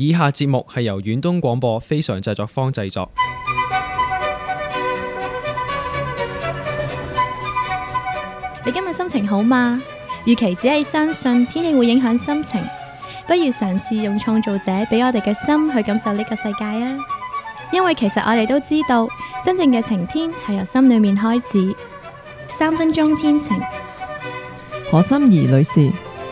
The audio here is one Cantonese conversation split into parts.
以下節目係由遠東廣播非常製作坊製作。 你今日心情好嗎？與其只係相信天氣會影響心情，不如嘗試用創造者俾我哋嘅心去感受呢個世界啊！因為其實我哋都知道，真正嘅晴天係由心裏面開始。3分鐘天晴， 何心怡女士。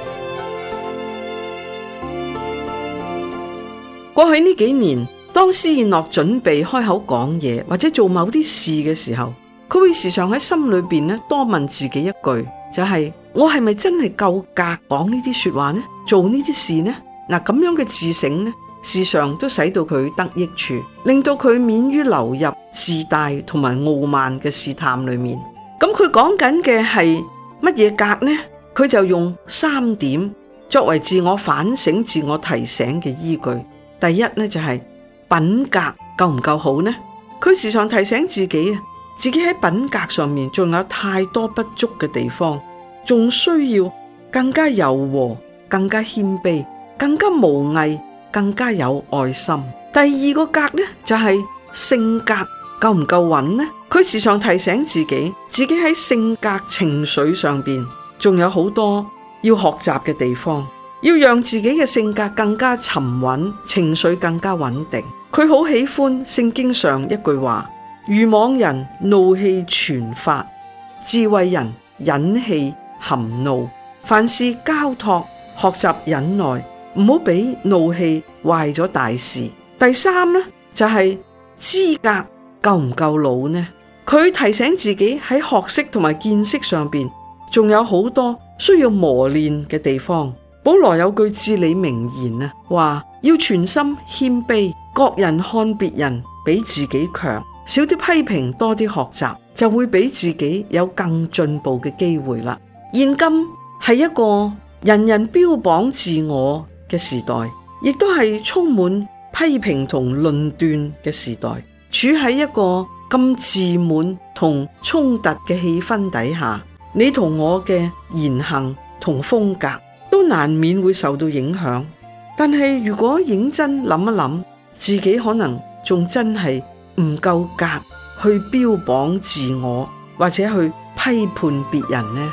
過去呢幾年，當施燕諾準備開口講嘢或者做某啲事嘅時候，佢會時常喺心裏邊多問自己一句，就係我係咪真係夠格講呢啲說話呢？做呢啲事呢？嗱，咁樣嘅自省呢，時常都使到佢得益處，令到佢免於流入自大同埋傲慢嘅試探裏面。咁佢講緊嘅係乜嘢格呢？佢就用3點作為自我反省、自我提醒嘅依據。第一呢，就係品格夠唔夠好呢？佢時常提醒自己自己喺品格上面仲有太多不足嘅地方，仲需要更加柔和、更加謙卑、更加無偽、更加有愛心。第二個格呢，就係性格夠唔夠穩呢？佢時常提醒自己喺性格、情緒上邊仲有好多要學習嘅地方，要讓自己嘅性格更加沉穩，情緒更加穩定。佢好喜歡聖經上一句話：愚妄人怒氣全發，智慧人忍氣含怒。凡事交託，學習忍耐，唔好俾怒氣壞咗大事。第3呢，就係資格夠唔夠老呢？佢提醒自己喺學識同埋見識上邊仲有好多需要磨練嘅地方。保羅有句至理名言話要全心謙卑，各人看別人比自己強，少啲批評，多啲學習，就會俾自己有更進步嘅機會啦。現今係一個人人標榜自我嘅時代，亦都係充滿批評同論斷嘅時代。處喺一個咁自滿同衝突嘅氣氛底下，你同我嘅言行同風格都難免會受到影響。但係如果認真諗一諗，自己可能仲真係唔夠格去標榜自我，或者去批判別人呢？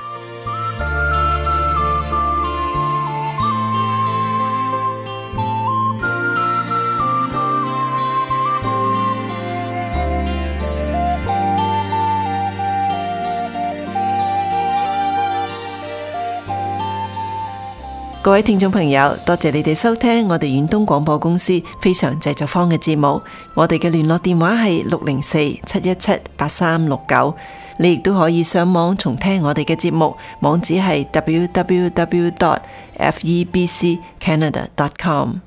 各位聽眾朋友，多謝你哋收聽我哋遠東廣播公司非常製作坊嘅節目。我哋嘅聯絡電話係604-717-8369。你亦都可以上網重聽我哋嘅節目，網址係www.febccanada.com。